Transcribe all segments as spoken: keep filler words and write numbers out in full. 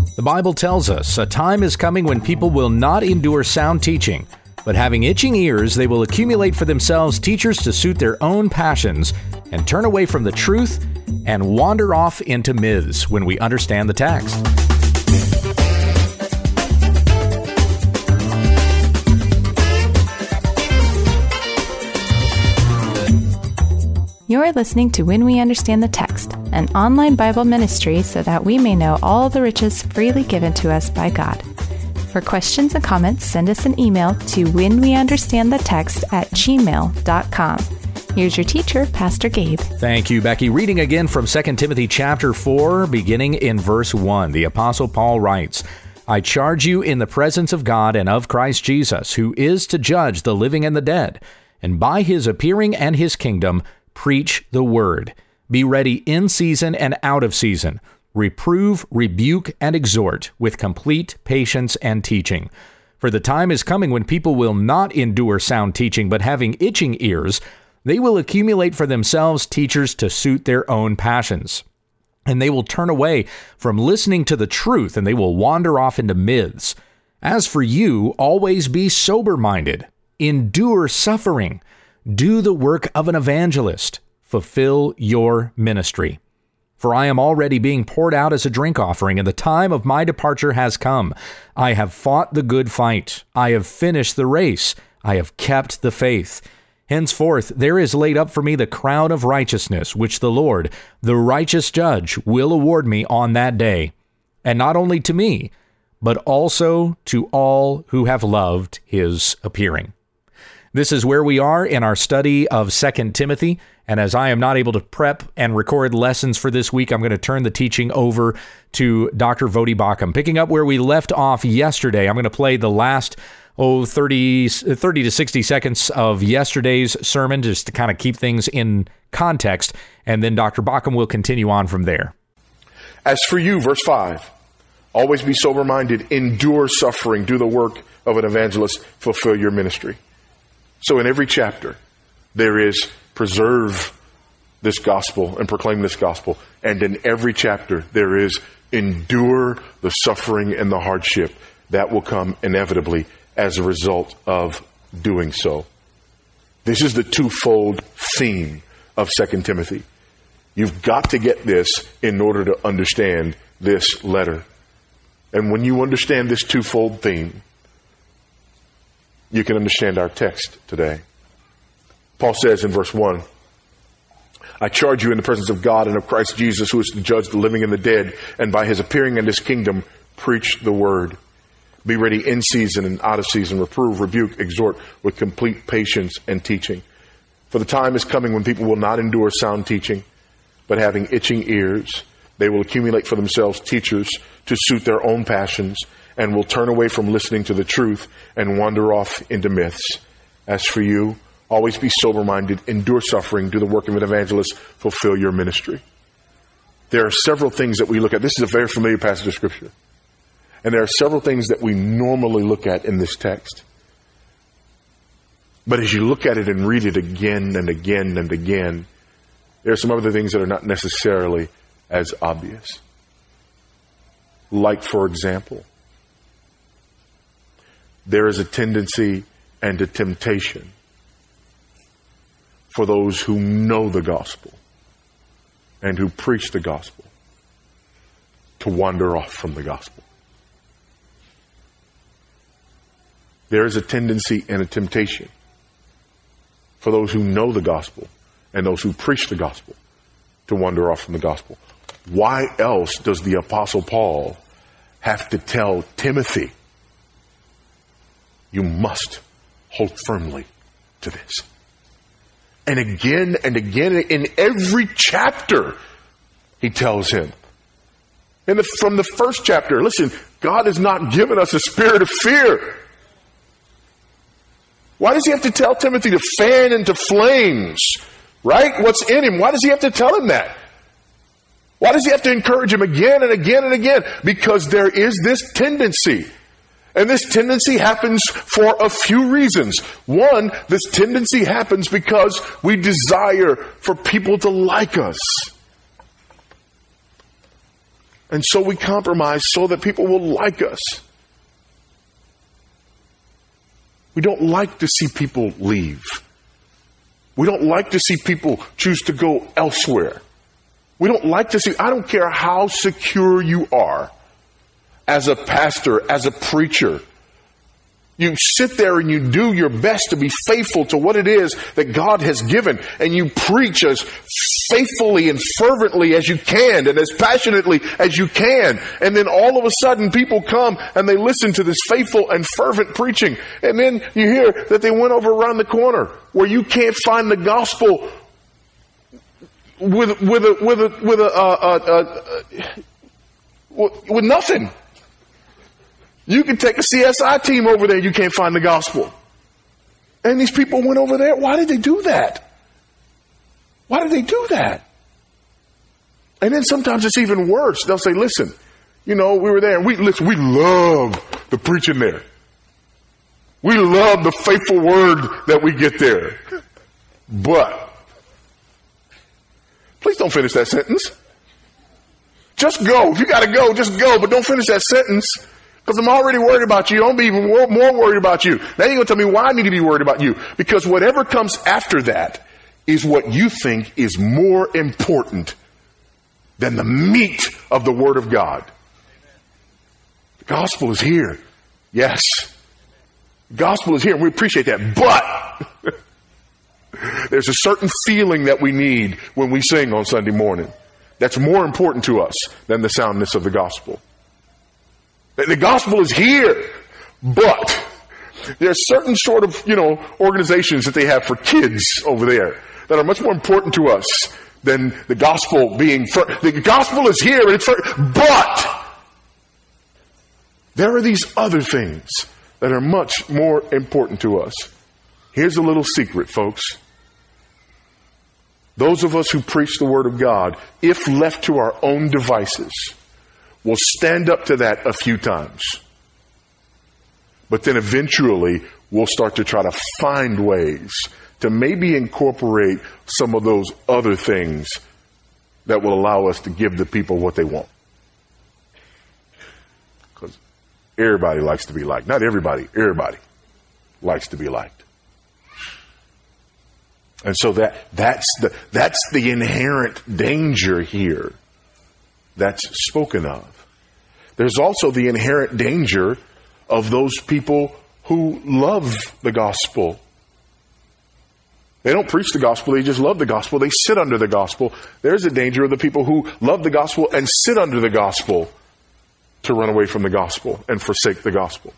The Bible tells us a time is coming when people will not endure sound teaching, but having itching ears, they will accumulate for themselves teachers to suit their own passions and turn away from the truth and wander off into myths when we understand the text. You're listening to When We Understand the Text, an online Bible ministry so that we may know all the riches freely given to us by God. For questions and comments, send us an email to whenweunderstandthetext at gmail dot com. Here's your teacher, Pastor Gabe. Thank you, Becky. Reading again from Second Timothy chapter four, beginning in verse one, the Apostle Paul writes, I charge you in the presence of God and of Christ Jesus, who is to judge the living and the dead, and by his appearing and his kingdom, preach the word. Be ready in season and out of season. Reprove, rebuke, and exhort with complete patience and teaching. For the time is coming when people will not endure sound teaching, but having itching ears, they will accumulate for themselves teachers to suit their own passions. And they will turn away from listening to the truth, and they will wander off into myths. As for you, always be sober-minded. Endure suffering. Do the work of an evangelist. Fulfill your ministry. For I am already being poured out as a drink offering, and the time of my departure has come. I have fought the good fight. I have finished the race. I have kept the faith. Henceforth, there is laid up for me the crown of righteousness, which the Lord, the righteous judge, will award me on that day. And not only to me, but also to all who have loved his appearing. This is where we are in our study of Second Timothy, and as I am not able to prep and record lessons for this week, I'm going to turn the teaching over to Doctor Voddie Baucham. Picking up where we left off yesterday, I'm going to play the last oh, thirty, thirty to sixty seconds of yesterday's sermon just to kind of keep things in context, and then Doctor Baucham will continue on from there. As for you, verse five, always be sober-minded, endure suffering, do the work of an evangelist, fulfill your ministry. So in every chapter, there is preserve this gospel and proclaim this gospel. And in every chapter, there is endure the suffering and the hardship that will come inevitably as a result of doing so. This is the twofold theme of Second Timothy. You've got to get this in order to understand this letter. And when you understand this twofold theme, you can understand our text today. Paul says in verse one, I charge you in the presence of God and of Christ Jesus, who is to judge the living and the dead, and by his appearing in his kingdom, preach the word. Be ready in season and out of season. Reprove, rebuke, exhort with complete patience and teaching. For the time is coming when people will not endure sound teaching, but having itching ears, they will accumulate for themselves teachers to suit their own passions, and will turn away from listening to the truth and wander off into myths. As for you, always be sober-minded, endure suffering, do the work of an evangelist, fulfill your ministry. There are several things that we look at. This is a very familiar passage of Scripture. And there are several things that we normally look at in this text. But as you look at it and read it again and again and again, there are some other things that are not necessarily as obvious. Like, for example, there is a tendency and a temptation for those who know the gospel and who preach the gospel to wander off from the gospel. There is a tendency and a temptation for those who know the gospel and those who preach the gospel to wander off from the gospel. Why else does the Apostle Paul have to tell Timothy, you must hold firmly to this? And again and again, in every chapter, he tells him. In the, from the first chapter, listen, God has not given us a spirit of fear. Why does he have to tell Timothy to fan into flames? Right? What's in him? Why does he have to tell him that? Why does he have to encourage him again and again and again? Because there is this tendency. And this tendency happens for a few reasons. One, this tendency happens because we desire for people to like us. And so we compromise so that people will like us. We don't like to see people leave. We don't like to see people choose to go elsewhere. We don't like to see, I don't care how secure you are as a pastor, as a preacher. You sit there and you do your best to be faithful to what it is that God has given. And you preach as faithfully and fervently as you can and as passionately as you can. And then all of a sudden people come and they listen to this faithful and fervent preaching. And then you hear that they went over around the corner where you can't find the gospel with, with a, with a, with a, uh, uh, uh, with nothing. You can take a C S I team over there, you can't find the gospel. And these people went over there. Why did they do that? Why did they do that? And then sometimes it's even worse. They'll say, listen, you know, we were there and we listen, we love the preaching there. We love the faithful word that we get there. But please don't finish that sentence. Just go. If you got to go, just go. But don't finish that sentence. Because I'm already worried about you. I'm be even more, more worried about you. Now you're going to tell me why I need to be worried about you. Because whatever comes after that is what you think is more important than the meat of the Word of God. The gospel is here. Yes. The gospel is here, and we appreciate that. But there's a certain feeling that we need when we sing on Sunday morning that's more important to us than the soundness of the gospel. The gospel is here, but there are certain sort of, you know, organizations that they have for kids over there that are much more important to us than the gospel being, for, the gospel is here, and it's for, but there are these other things that are much more important to us. Here's a little secret, folks. Those of us who preach the Word of God, if left to our own devices, will stand up to that a few times. But then eventually we'll start to try to find ways to maybe incorporate some of those other things that will allow us to give the people what they want. Because everybody likes to be liked. Not everybody, everybody likes to be liked. And so that that's the that's the inherent danger here that's spoken of. There's also the inherent danger of those people who love the gospel. They don't preach the gospel, they just love the gospel. They sit under the gospel. There's a danger of the people who love the gospel and sit under the gospel to run away from the gospel and forsake the gospel.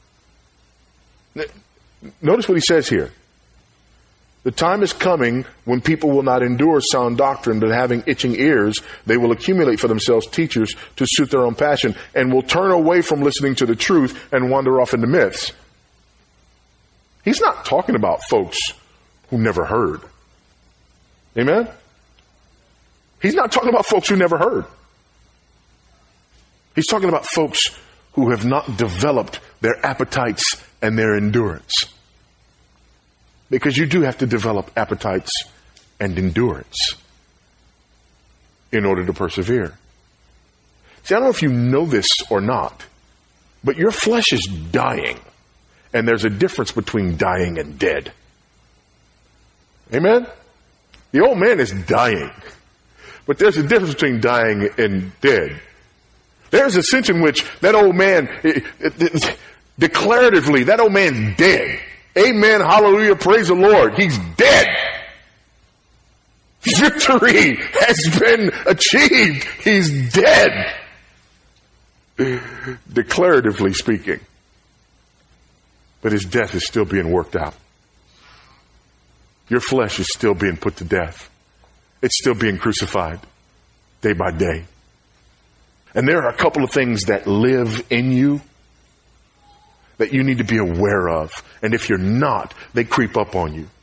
Notice what he says here. The time is coming when people will not endure sound doctrine, but having itching ears, they will accumulate for themselves teachers to suit their own passion and will turn away from listening to the truth and wander off into myths. He's not talking about folks who never heard. Amen? He's not talking about folks who never heard. He's talking about folks who have not developed their appetites and their endurance. Because you do have to develop appetites and endurance in order to persevere. See, I don't know if you know this or not, but your flesh is dying. And there's a difference between dying and dead. Amen? The old man is dying. But there's a difference between dying and dead. There's a sense in which that old man, it, it, it, declaratively, that old man's dead. Amen, hallelujah, praise the Lord. He's dead. Victory has been achieved. He's dead. Declaratively speaking. But his death is still being worked out. Your flesh is still being put to death. It's still being crucified day by day. And there are a couple of things that live in you that you need to be aware of. And if you're not, they creep up on you.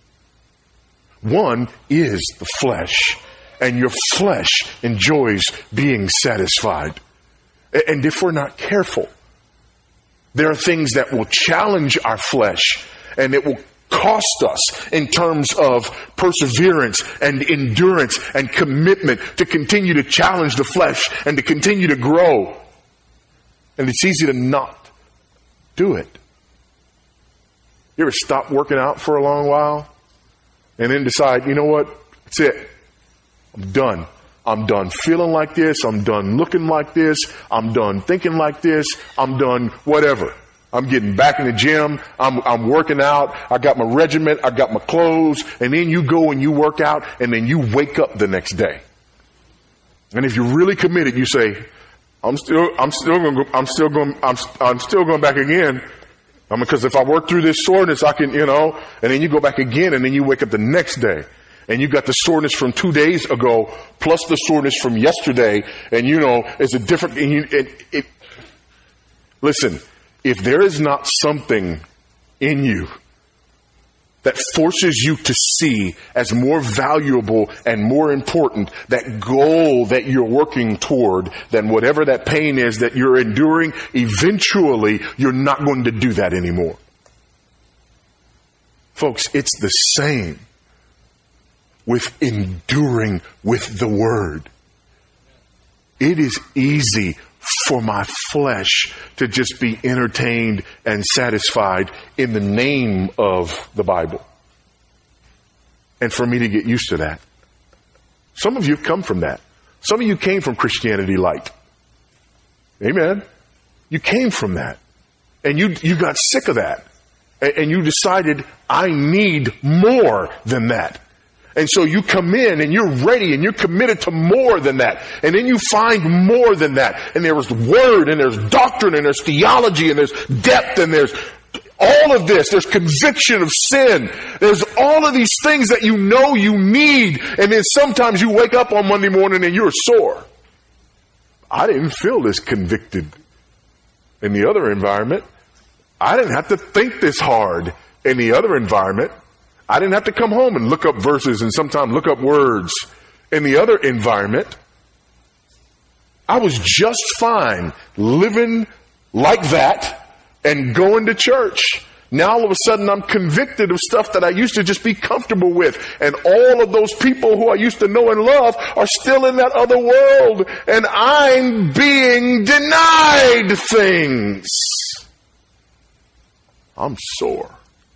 One is the flesh. And your flesh enjoys being satisfied. And if we're not careful, there are things that will challenge our flesh. And it will cost us in terms of perseverance and endurance and commitment to continue to challenge the flesh and to continue to grow. And it's easy to not do it. You ever stop working out for a long while and then decide, you know what? That's it. I'm done. I'm done feeling like this. I'm done looking like this. I'm done thinking like this. I'm done whatever. I'm getting back in the gym. I'm, I'm working out. I got my regiment. I got my clothes. And then you go and you work out and then you wake up the next day. And if you're really committed, you say, I'm still, I'm still going, I'm still going, I'm, I'm still going back again. I mean, because if I work through this soreness, I can, you know, and then you go back again and then you wake up the next day and you got the soreness from two days ago plus the soreness from yesterday. And, you know, it's a different, and you, it, it, listen, if there is not something in you that forces you to see as more valuable and more important that goal that you're working toward than whatever that pain is that you're enduring, eventually you're not going to do that anymore. Folks, it's the same with enduring with the word. It is easy for my flesh to just be entertained and satisfied in the name of the Bible. And for me to get used to that. Some of you have come from that. Some of you came from Christianity light. Amen. You came from that. And you, you got sick of that. And, and you decided, I need more than that. And so you come in and you're ready and you're committed to more than that. And then you find more than that. And there's word and there's doctrine and there's theology and there's depth and there's all of this. There's conviction of sin. There's all of these things that you know you need. And then sometimes you wake up on Monday morning and you're sore. I didn't feel this convicted in the other environment. I didn't have to think this hard in the other environment. I didn't have to come home and look up verses and sometimes look up words in the other environment. I was just fine living like that and going to church. Now all of a sudden I'm convicted of stuff that I used to just be comfortable with. And all of those people who I used to know and love are still in that other world. And I'm being denied things. I'm sore.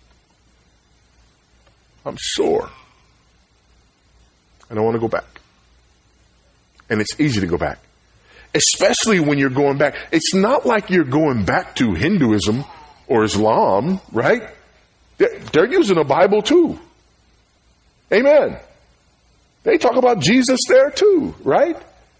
I'm sore. And I want to go back. And it's easy to go back. Especially when you're going back. It's not like you're going back to Hinduism or Islam, right? They're, they're using a Bible too. Amen. They talk about Jesus there too, right?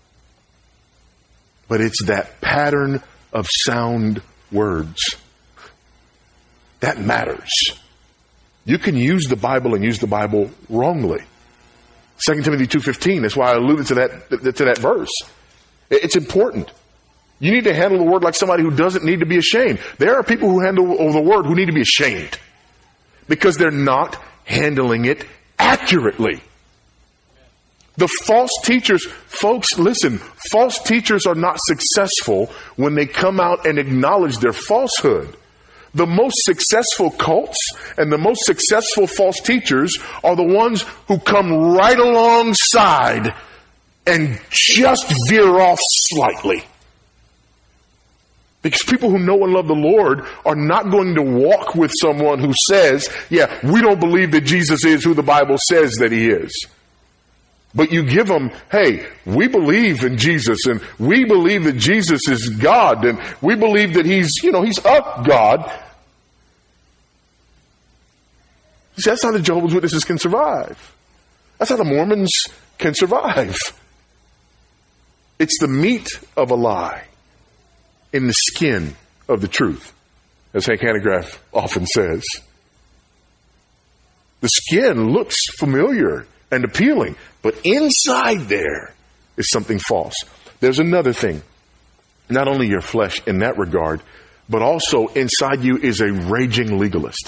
But it's that pattern of sound words. That matters. You can use the Bible and use the Bible wrongly. Second Timothy two fifteen, that's why I alluded to that, to that verse. It's important. You need to handle the word like somebody who doesn't need to be ashamed. There are people who handle the word who need to be ashamed because they're not handling it accurately. The false teachers, folks, listen, false teachers are not successful when they come out and acknowledge their falsehood. The most successful cults and the most successful false teachers are the ones who come right alongside and just veer off slightly. Because people who know and love the Lord are not going to walk with someone who says, yeah, we don't believe that Jesus is who the Bible says that he is. But you give them, hey, we believe in Jesus and we believe that Jesus is God and we believe that he's, you know, he's a God. See, that's how the Jehovah's Witnesses can survive. That's how the Mormons can survive. It's the meat of a lie in the skin of the truth, as Hank Hanegraaff often says. The skin looks familiar and appealing, but inside there is something false. There's another thing. Not only your flesh in that regard, but also inside you is a raging legalist.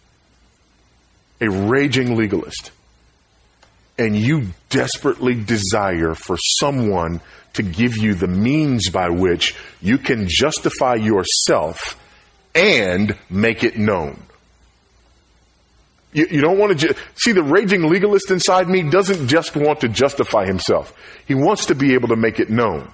A raging legalist. And you desperately desire for someone to give you the means by which you can justify yourself and make it known. You, you don't want to ju- see the raging legalist inside me doesn't just want to justify himself. He wants to be able to make it known.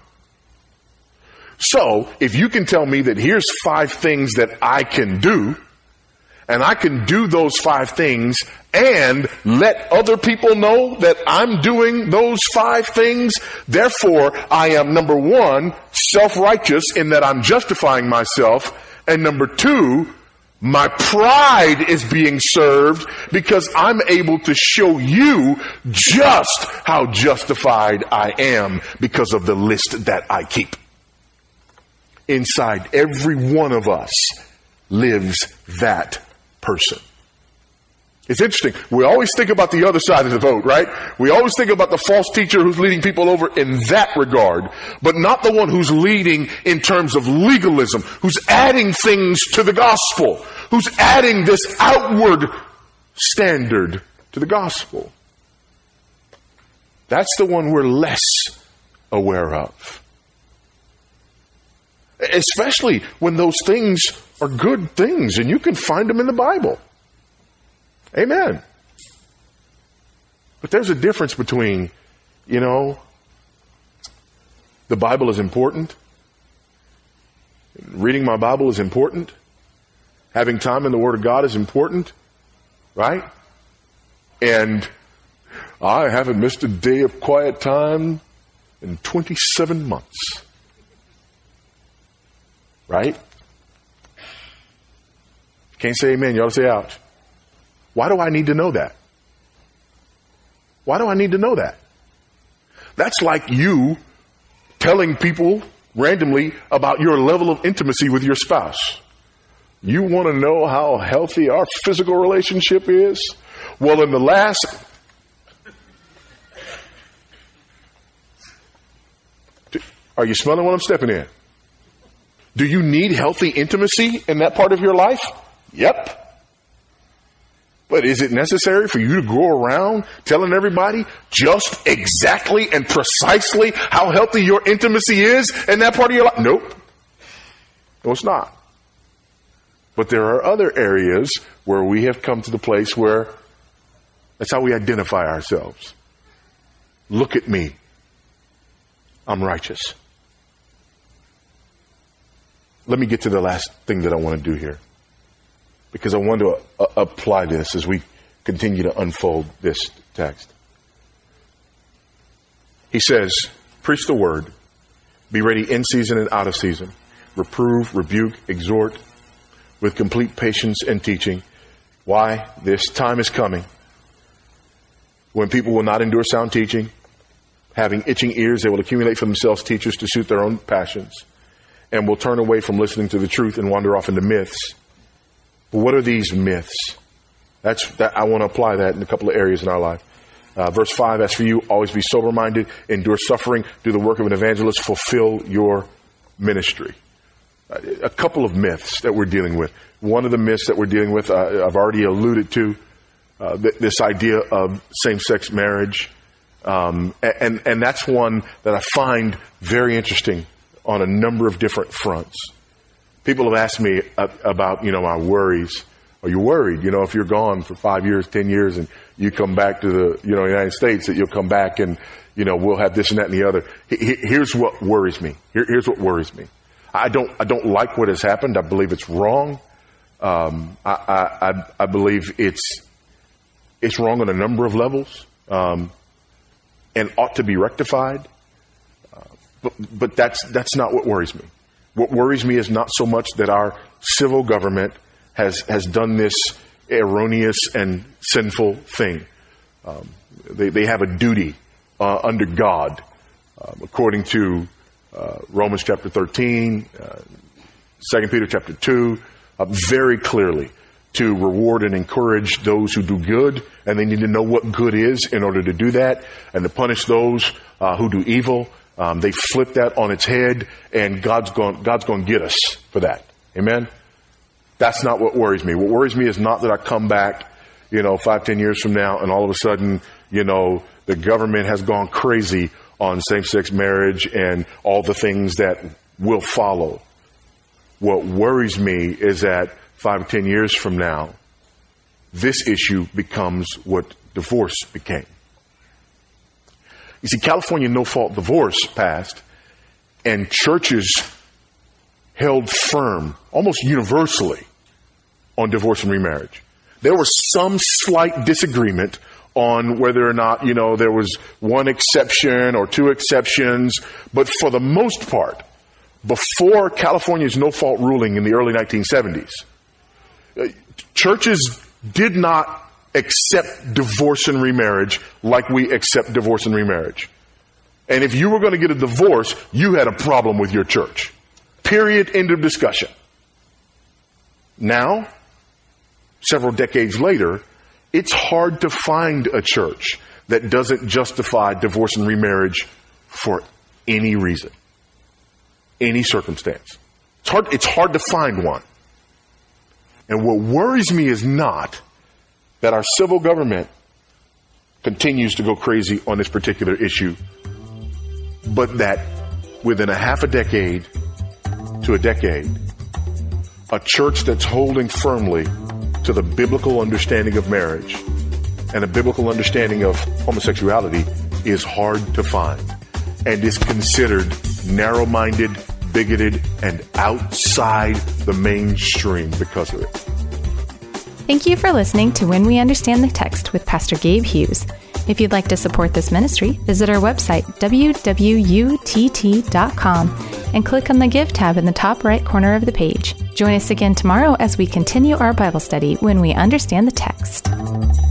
So if you can tell me that here's five things that I can do, and I can do those five things and let other people know that I'm doing those five things, therefore I am, number one, self-righteous in that I'm justifying myself, and number two, my pride is being served because I'm able to show you just how justified I am because of the list that I keep. Inside every one of us lives that person. It's interesting. We always think about the other side of the vote, right? We always think about the false teacher who's leading people over in that regard, but not the one who's leading in terms of legalism, who's adding things to the gospel, who's adding this outward standard to the gospel. That's the one we're less aware of. Especially when those things are good things and you can find them in the Bible. Amen. But there's a difference between, you know, the Bible is important. Reading my Bible is important. Having time in the Word of God is important. Right? And I haven't missed a day of quiet time in twenty-seven months. Right? Can't say amen. You ought to say ouch. Why do I need to know that? Why do I need to know that? That's like you telling people randomly about your level of intimacy with your spouse. You want to know how healthy our physical relationship is? Well, in the last... Are you smelling what I'm stepping in? Do you need healthy intimacy in that part of your life? Yep. But is it necessary for you to go around telling everybody just exactly and precisely how healthy your intimacy is in that part of your life? Nope. No, it's not. But there are other areas where we have come to the place where that's how we identify ourselves. Look at me. I'm righteous. Let me get to the last thing that I want to do here, because I want to uh, apply this as we continue to unfold this text. He says, preach the word, be ready in season and out of season, reprove, rebuke, exhort with complete patience and teaching. Why? This time is coming when people will not endure sound teaching. Having itching ears, they will accumulate for themselves teachers to suit their own passions, and will turn away from listening to the truth and wander off into myths. But what are these myths? That's that. I want to apply that in a couple of areas in our life. Uh, verse five, as for you, always be sober-minded, endure suffering, do the work of an evangelist, fulfill your ministry. Uh, a couple of myths that we're dealing with. One of the myths that we're dealing with, uh, I've already alluded to, uh, th- this idea of same-sex marriage. Um, and, and that's one that I find very interesting on a number of different fronts. People have asked me about, you know, my worries. Are you worried, you know, if you're gone for five years, ten years, and you come back to the, you know, United States, that you'll come back and, you know, we'll have this and that and the other. Here's what worries me. Here, here's what worries me. I don't, I don't like what has happened. I believe it's wrong. Um, I, I, I believe it's, it's wrong on a number of levels, um, and ought to be rectified. Uh, but, but that's, that's not what worries me. What worries me is not so much that our civil government has, has done this erroneous and sinful thing. Um, they, they have a duty uh, under God, uh, according to uh, Romans chapter thirteen, uh, Second Peter chapter two, uh, very clearly to reward and encourage those who do good, and they need to know what good is in order to do that, and to punish those uh, who do evil. Um, they flip that on its head, and God's going, God's going to get us for that. Amen? That's not what worries me. What worries me is not that I come back, you know, five, ten years from now, and all of a sudden, you know, the government has gone crazy on same-sex marriage and all the things that will follow. What worries me is that five or ten years from now, this issue becomes what divorce became. You see, California no-fault divorce passed, and churches held firm, almost universally, on divorce and remarriage. There was some slight disagreement on whether or not, you know, there was one exception or two exceptions, but for the most part, before California's no-fault ruling in the early nineteen seventies, churches did not accept divorce and remarriage like we accept divorce and remarriage. And if you were going to get a divorce, you had a problem with your church. Period. End of discussion. Now, several decades later, it's hard to find a church that doesn't justify divorce and remarriage for any reason, any circumstance. It's hard, it's hard to find one. And what worries me is not that our civil government continues to go crazy on this particular issue, but that within a half a decade to a decade, a church that's holding firmly to the biblical understanding of marriage and a biblical understanding of homosexuality is hard to find and is considered narrow-minded, bigoted, and outside the mainstream because of it. Thank you for listening to When We Understand the Text with Pastor Gabe Hughes. If you'd like to support this ministry, visit our website, w w u t t dot com, and click on the Give tab in the top right corner of the page. Join us again tomorrow as we continue our Bible study when we understand the text.